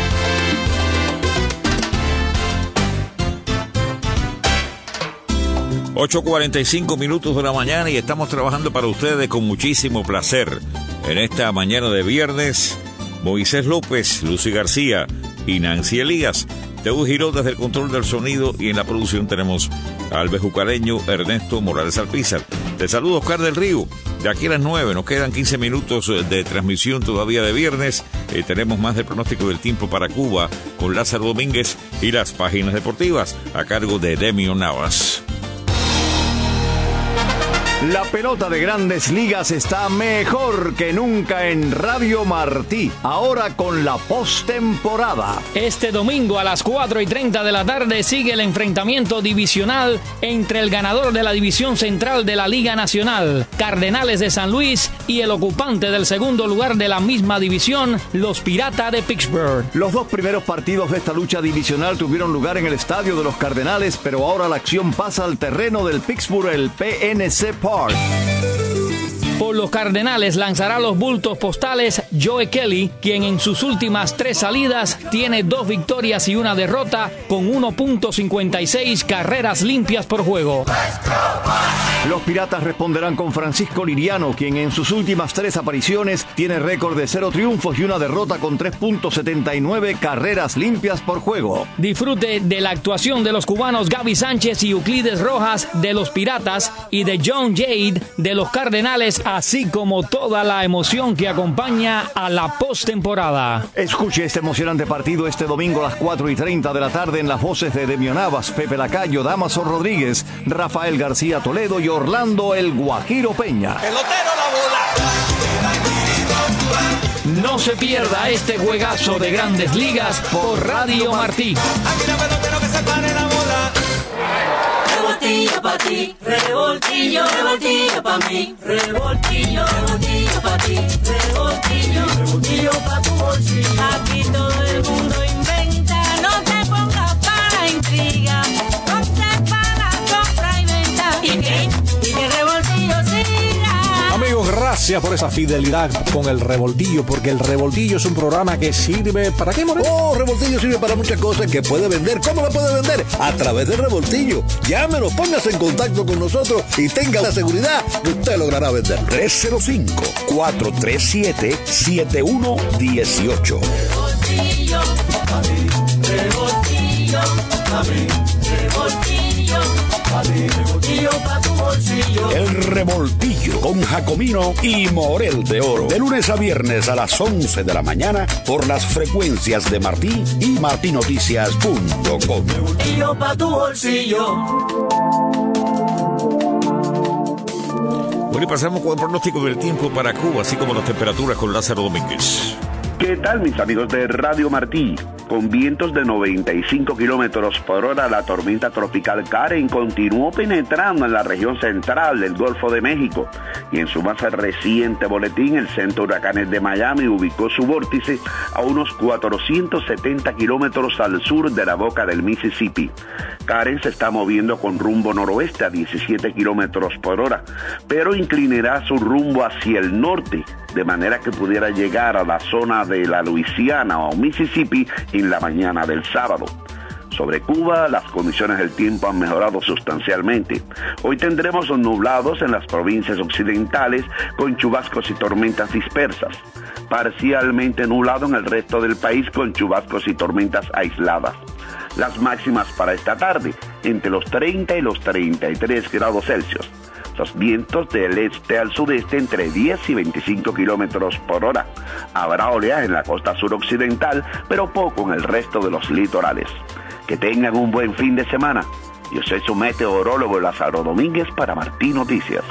ocho cuarenta y cinco minutos de la mañana y estamos trabajando para ustedes con muchísimo placer. En esta mañana de viernes, Moisés López, Lucy García y Nancy Elías. Teu Giró desde el control del sonido y en la producción tenemos al bejucareño Ernesto Morales Alpizar. Te saludo, Oscar del Río. De aquí a las nueve nos quedan quince minutos de transmisión todavía de viernes. Eh, tenemos más del pronóstico del tiempo para Cuba con Lázaro Domínguez y las páginas deportivas a cargo de Demio Navas. La pelota de Grandes Ligas está mejor que nunca en Radio Martí, ahora con la postemporada. Este domingo a las cuatro y treinta de la tarde sigue el enfrentamiento divisional entre el ganador de la división central de la Liga Nacional, Cardenales de San Luis, y el ocupante del segundo lugar de la misma división, los Piratas de Pittsburgh. Los dos primeros partidos de esta lucha divisional tuvieron lugar en el estadio de los Cardenales, pero ahora la acción pasa al terreno del Pittsburgh, el P N C Park. Por los Cardenales lanzará los bultos postales Joe Kelly, quien en sus últimas tres salidas tiene dos victorias y una derrota con uno punto cincuenta y seis carreras limpias por juego. Los Piratas responderán con Francisco Liriano, quien en sus últimas tres apariciones tiene récord de cero triunfos y una derrota con tres punto setenta y nueve carreras limpias por juego. Disfrute de la actuación de los cubanos Gaby Sánchez y Euclides Rojas de los Piratas y de John Jade de los Cardenales, así como toda la emoción que acompaña a la postemporada. Escuche este emocionante partido este domingo a las cuatro y treinta de la tarde en las voces de Demio Navas, Pepe Lacayo, Damaso Rodríguez, Rafael García Toledo y Orlando El Guajiro Peña. Pelotero la bola. No se pierda este juegazo de Grandes Ligas por Radio Martí. Aquí la pelotero que se pare la bola. Revoltillo pa' ti, revoltillo, revoltillo pa' mí, revoltillo, revoltillo pa' ti, revoltillo, revoltillo pa' tu bolsillo. Aquí todo el mundo inventa, no te pongas para intriga, ponte para compra y venta. Y que, y que revoltillo siga. Amigos, gracias por esa fidelidad con el Revoltillo, porque el Revoltillo es un programa que sirve ¿para qué, Moreno? Oh, Revoltillo sirve para muchas cosas que puede vender. ¿Cómo lo puede vender? A través del Revoltillo. Llámenos, póngase en contacto con nosotros y tenga la seguridad que usted logrará vender. tres cero cinco, cuatro tres siete, siete uno uno ocho. Revoltillo, revoltillo. pa' mí, revoltillo, pa' mí, revoltillo pa' tu bolsillo. El Revoltillo con Jacomino y Morel de Oro. De lunes a viernes a las once de la mañana por las frecuencias de Martí y martí noticias punto com. Revoltillo pa' tu bolsillo. Bueno, y pasamos con el pronóstico del tiempo para Cuba, así como las temperaturas con Lázaro Domínguez. ¿Qué tal, mis amigos de Radio Martí? Con vientos de noventa y cinco kilómetros por hora, la tormenta tropical Karen continuó penetrando en la región central del Golfo de México y en su más reciente boletín, el Centro de Huracanes de Miami ubicó su vórtice a unos cuatrocientos setenta kilómetros al sur de la boca del Mississippi. Karen se está moviendo con rumbo noroeste a diecisiete kilómetros por hora, pero inclinará su rumbo hacia el norte, de manera que pudiera llegar a la zona de la Luisiana o Mississippi en la mañana del sábado. Sobre Cuba, las condiciones del tiempo han mejorado sustancialmente. Hoy tendremos nublados en las provincias occidentales con chubascos y tormentas dispersas. Parcialmente nublado en el resto del país con chubascos y tormentas aisladas. Las máximas para esta tarde, entre los treinta y los treinta y tres grados Celsius. Los vientos del este al sudeste entre diez y veinticinco kilómetros por hora. Habrá oleaje en la costa suroccidental, pero poco en el resto de los litorales. Que tengan un buen fin de semana. Yo soy su meteorólogo Lázaro Domínguez para Martí Noticias.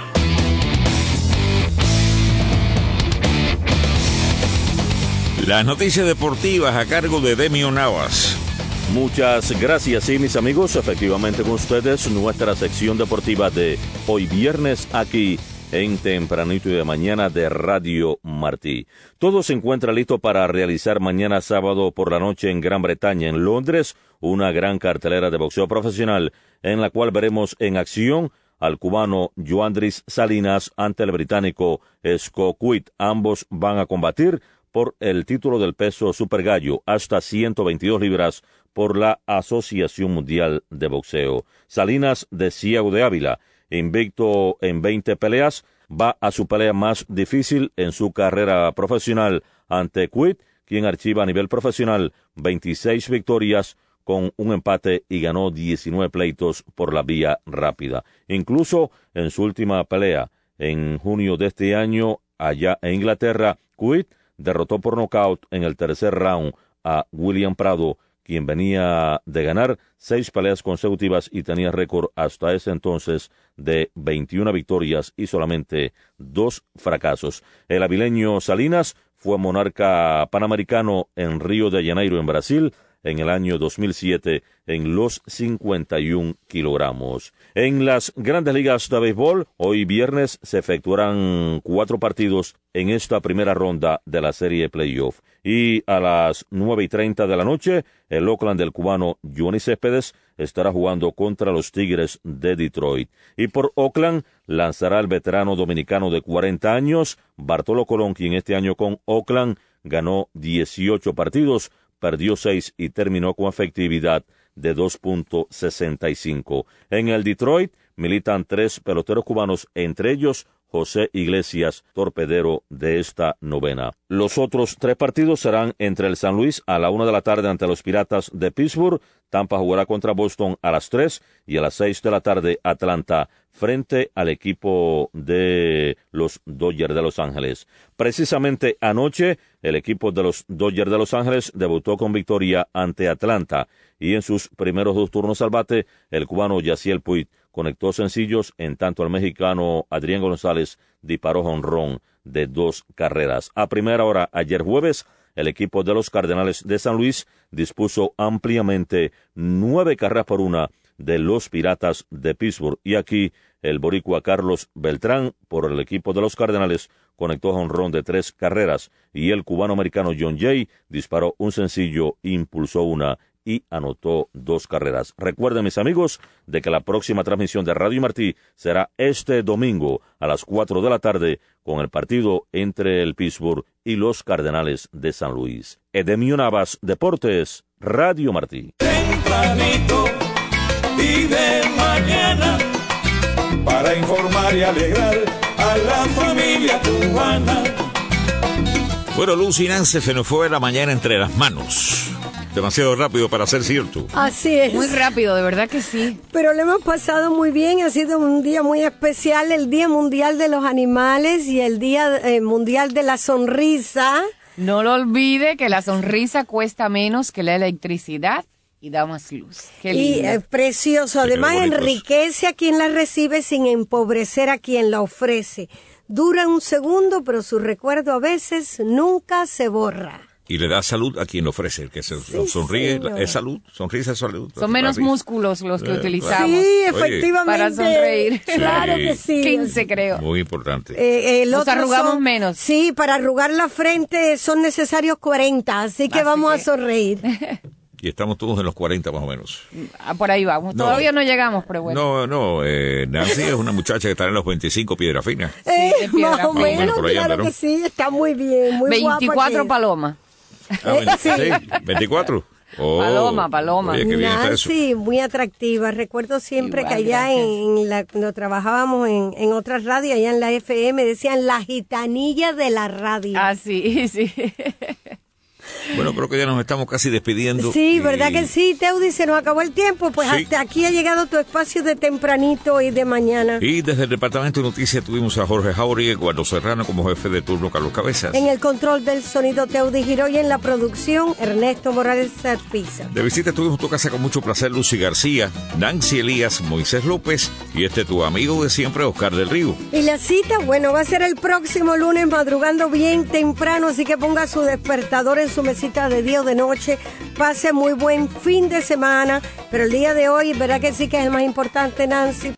Las noticias deportivas a cargo de Demio Navas. Muchas gracias, sí, mis amigos, efectivamente con ustedes nuestra sección deportiva de hoy viernes aquí en Tempranito y de Mañana de Radio Martí. Todo se encuentra listo para realizar mañana sábado por la noche en Gran Bretaña, en Londres, una gran cartelera de boxeo profesional en la cual veremos en acción al cubano Yoandris Salinas ante el británico Scott Quigg. Ambos van a combatir por el título del peso super gallo hasta ciento veintidós libras por la Asociación Mundial de Boxeo. Salinas, de Ciego de Ávila, invicto en veinte peleas, va a su pelea más difícil en su carrera profesional ante Quigg, quien archiva a nivel profesional veintiséis victorias con un empate y ganó diecinueve pleitos por la vía rápida. Incluso en su última pelea, en junio de este año, allá en Inglaterra, Quigg derrotó por nocaut en el tercer round a William Prado, quien venía de ganar seis peleas consecutivas y tenía récord hasta ese entonces de veintiuna victorias y solamente dos fracasos. El avileño Salinas fue monarca panamericano en Río de Janeiro, en Brasil, en el año dos mil siete, en los cincuenta y un kilogramos. En las grandes ligas de béisbol, hoy viernes se efectuarán cuatro partidos en esta primera ronda de la serie playoff. Y a las nueve y treinta de la noche, el Oakland del cubano Johnny Céspedes estará jugando contra los Tigres de Detroit. Y por Oakland lanzará el veterano dominicano de cuarenta años, Bartolo Colón, quien este año con Oakland ganó dieciocho partidos, perdió seis y terminó con efectividad de dos punto sesenta y cinco. En el Detroit militan tres peloteros cubanos, entre ellos José Iglesias, torpedero de esta novena. Los otros tres partidos serán entre el San Luis a la una de la tarde ante los Piratas de Pittsburgh, Tampa jugará contra Boston a las tres y a las seis de la tarde Atlanta frente al equipo de los Dodgers de Los Ángeles. Precisamente anoche el equipo de los Dodgers de Los Ángeles debutó con victoria ante Atlanta y en sus primeros dos turnos al bate el cubano Yasiel Puig conectó sencillos, en tanto el mexicano Adrián González disparó jonrón de dos carreras. A primera hora ayer jueves, el equipo de los Cardenales de San Luis dispuso ampliamente nueve carreras por una de los Piratas de Pittsburgh. Y aquí el boricua Carlos Beltrán, por el equipo de los Cardenales, conectó jonrón de tres carreras. Y el cubano-americano John Jay disparó un sencillo, impulsó una y anotó dos carreras. Recuerden, mis amigos, de que la próxima transmisión de Radio Martí será este domingo a las cuatro de la tarde con el partido entre el Pittsburgh y los Cardenales de San Luis. Edemio Navas, Deportes, Radio Martí. Tempranito y de mañana para informar y alegrar a la familia cubana. Bueno, Lucy Nance se nos fue la mañana entre las manos. demasiado rápido para ser cierto. Así es. Muy rápido, de verdad que sí. Pero lo hemos pasado muy bien, ha sido un día muy especial, el Día Mundial de los Animales y el Día eh, Mundial de la Sonrisa. No lo olvide que la sonrisa cuesta menos que la electricidad y da más luz. Qué lindo. Y es precioso, además enriquece a quien la recibe sin empobrecer a quien la ofrece. Dura un segundo, pero su recuerdo a veces nunca se borra. Y le da salud a quien lo ofrece, el que se sí, sonríe, señor. Es salud, sonrisa es salud. Son menos Rápido. músculos los que Eh, utilizamos. Sí, efectivamente. Para sonreír. Sí. Claro que sí. quince creo. Muy importante. Eh, el Nos otro arrugamos son- menos. Sí, para arrugar la frente son necesarios cuarenta, así que Así vamos que- a sonreír. Y estamos todos en los cuarenta más o menos. Ah, por ahí vamos. No. Todavía no llegamos, pero bueno. No, no, eh, Nancy es una muchacha que está en los veinticinco, piedra fina. Eh, de piedra más o fina. menos, Por ahí claro anda, ¿no? que sí, está muy bien, muy veinticuatro guapa que es. palomas. Ah, veinte- sí, veinticuatro. Oh, Paloma, paloma. Oye, qué bien está eso. Nancy, muy atractiva. Recuerdo siempre Igual, que allá gracias. en la, cuando trabajábamos en, en otra radio, allá en la F M, decían la gitanilla de la radio. Ah, sí, sí. Bueno, creo que ya nos estamos casi despidiendo. Sí, y- ¿verdad que sí, Teudi? Se nos acabó el tiempo. Pues Sí. hasta aquí ha llegado tu espacio de tempranito y de mañana. Y desde el Departamento de Noticias tuvimos a Jorge Jauregui, Eduardo Serrano como jefe de turno, Carlos Cabezas. En el control del sonido, Teudi Giró, y en la producción, Ernesto Morales Sarpiza. De visita estuvimos en tu casa con mucho placer, Lucy García, Nancy Elías, Moisés López y este tu amigo de siempre, Oscar del Río. Y la cita, bueno, va a ser el próximo lunes madrugando bien temprano, así que ponga su despertador en su mesita de día o de noche. Pase muy buen fin de semana, pero el día de hoy, ¿verdad que sí que es el más importante, Nancy?